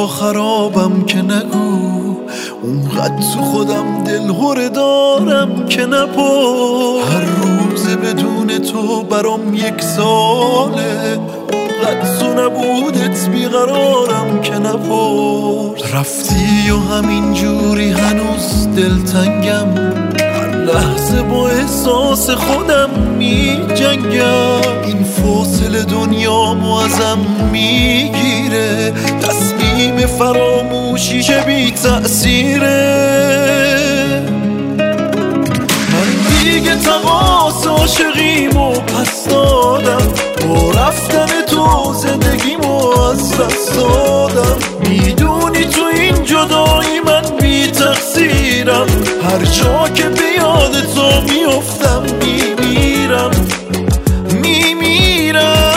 با خرابم که نگو، اونقدر تو خودم دلهره دارم که نپرس. هر روز بدون تو برام یک ساله، اونقدر تو نبودت بیقرارم که نپرس. رفتی و همین جوری هنوز دلتنگم، هر لحظه با احساس خودم می جنگم. این فاصله دنیامو ازم میگیره، تصمیم فراموشیش بی تأثیره. من دیگه تقاص عاشقیمو پس دادم، با رفتن تو زندگیمو از دست دادم. میدونی تو این جدایی من بی تقصیرم، هر جا که به یاد تو میافتم میمیرم میمیرم.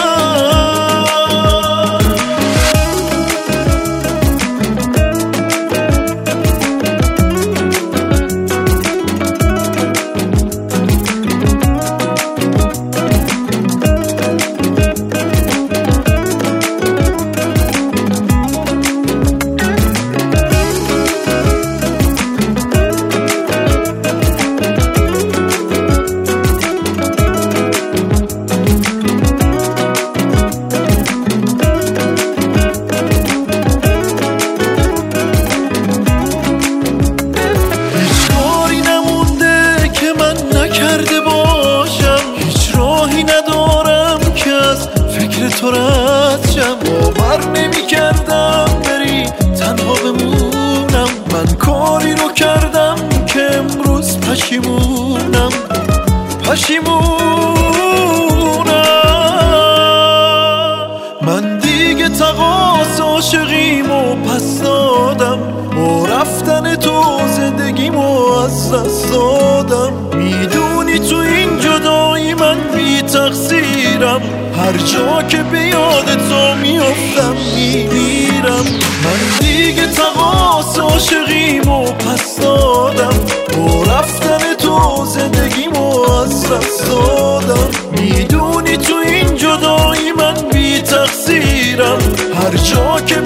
تو رد شم، باور نمی کردم بری تنها بمونم. من کاری رو کردم که امروز پشیمونم من دیگه تقاص عاشقیمو پس دادم، با رفتن تو زندگیمو از دست دادم. میدونی تو این جدایی من بی تقصیرم، هر جا که به یاد تو میافتم میمیرم. من دیگه تقاص عاشقیمو پس دادم، با رفتن تو زندگیمو از دست دادم. میدونی تو این جدایی من بی تقصیرم، هر جا که